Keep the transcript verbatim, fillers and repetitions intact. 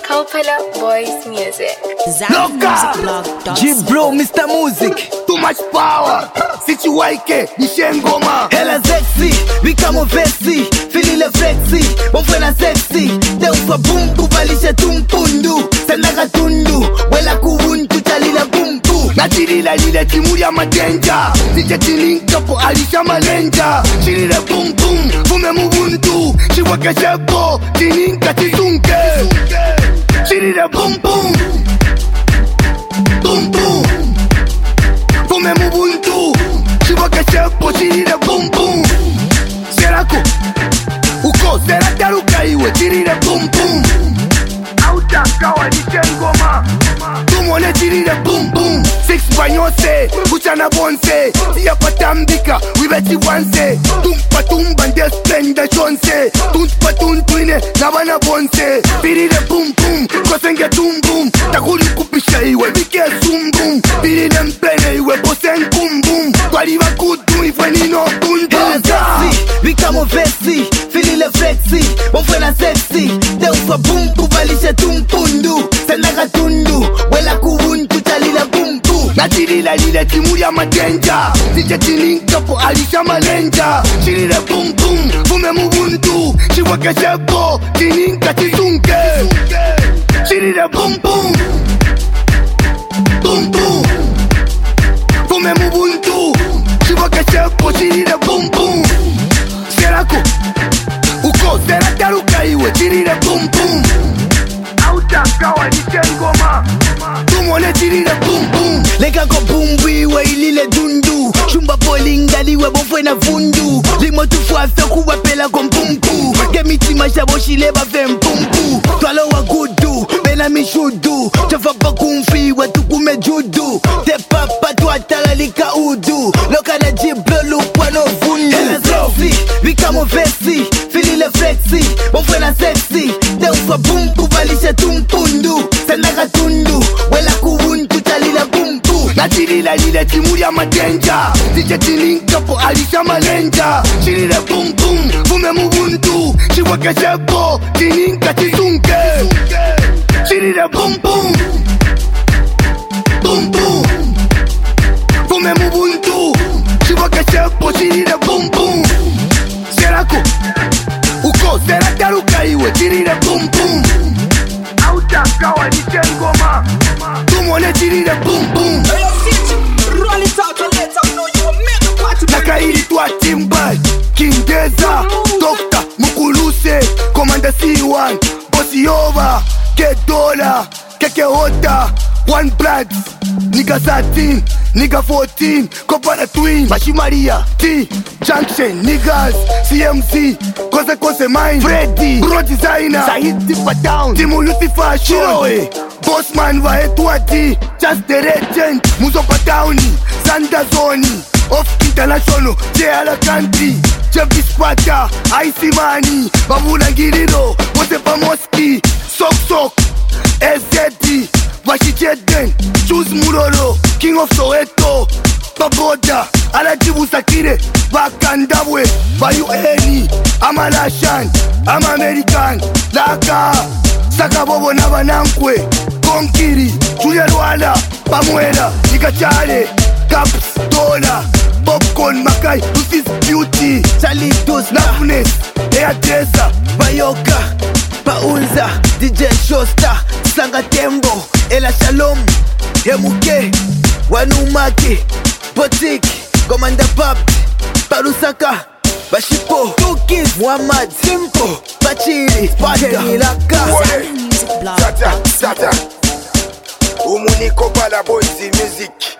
Coppola Boys Music. Loka G-Bro, Mister Music. Too much power. Situaike, Nishengoma. Hela sexy, wikamo vesi. Filile flexi, bonfena sexy. Deufa bumbu, valisha tumpundu. Sendaga tundu, wela kuwuntu talila bumbu. Nachilila lile timu ya madenja. Sije tilinka po alisha malenja. Chilile bum bum, fume mubuntu. Chiwake shepo, tilinka tisunke. Chilile bum bum, bum bum. Fume mubuntu. Chiwake shepo, chilile bum bum. Serako, uko serataruka iwe. Chilile bum bum. Auta kawa Nishengoma. Tumone chilile bum bum. Six banyose, kuchana bonse. Siya patambika, wibeti wanse. Tumpa tumba ndespenda chonse. Tumpa tuntwine, nabana bonse. Pilile bum bum, kosenge tum bum. Takuli kupisha iwe, bike sum bum. Pilile mpene iwe, bosen bum bum. Kwaliwa kutu iwe nino bundu. Hela sexy, wikamo vesi. Filile flexi, bonfena sexy. Deufa bumbu, valisha tumpundu. Sendaga tundu, wela kuwuntu talila bumbu. Nachilila lile timu ya madenja. Sije tilinka po alisha malenja. Chilile bum bum, fume mubuntu. Chiwake shepo, tilinka tisunke. Chilile bum bum, bum bum. Fume mubuntu. Chiwake shepo, chilile bum bum. Serako, uko serataruka iwe. Chilile bum bum. Auta kawa Nishengoma. Tumone chilile bum bum. Leka ko bumbu iwe ilile dundu. Shumba polinga liwe bonfena vundu. Limo tufuafe kuwa pela kompumpu. Gemiti mashabo shile bafe mpumpu. Twalo wa gudu, bena mishudu. Chafa pa kumfi watu kume judu. Te papa tuatala lika udu. Loka na G-Bro lukwa no vundu. Hela sexy, wikamo vesi. Filile flexi, bonfena sexy. Deufa bumbu, valisha tumpundu. Sendaga tundu, wela kuwuntu talila bumbu. Nachilila lile timu ya madenja. Sije tilinka po alisha malenja. Chilile bum bum, fume mubuntu. Chiwake shepo, tilinka tisunke. Chilile bum bum, bum bum. Fume mubuntu. Chiwake shepo, chilile bum bum. Serako, uko serataruka iwe. Chilile bum bum. Auta kawa Nishengoma. Tumone chilile bum bum. Roll it out and let them know you a mega party. Nakairi twa timba Kingeza, Doctor Mukuluse, Commander C one, Bossy Over, K-Dollar, Keke-Hota, One Blood, Nigga thirteen, Nigga fourteen, Kopana Twin, Mashimaria, T, Junction, Niggas, C M C, Kose Kose Mine, Freddy, Bro Designer, Sahid Tipa Down, Timu Lucifer, Shiroe, Bossman Vahetuati, Just the Legend, Muzopa Downy, Sanda Zoni, Off International, J L Country, Jeff Sparta, Icy Money, Babula Ngiriro, Wosepa Moski, Sok Sok, S Z D, Vashicheden, Choose Muroro, King of Soweto, Pagoda, Alajibu Sakire, Bakandabwe, Bayu Eni, Amalashan, Am American, Laka, Sakabobo Nabanankwe, Konkiri, Julia Rwanda, Pamuela, Nikachale, Caps, Dola, Popcorn, Makai, Lucy's Beauty, Chalitos, Loveness, Hairdresser, Bayoka, Paunza, D J Shosta, Sanga Tembo, Ela Shalom, Hemuke, Wanumaki, Potik, Commander Pap, Parusaka, Bashipo, Tukis, Muhammad, Simpo, Bachiri, Spada, Nilaka. Sata, Sata, Umuniko Coppola Boys Music.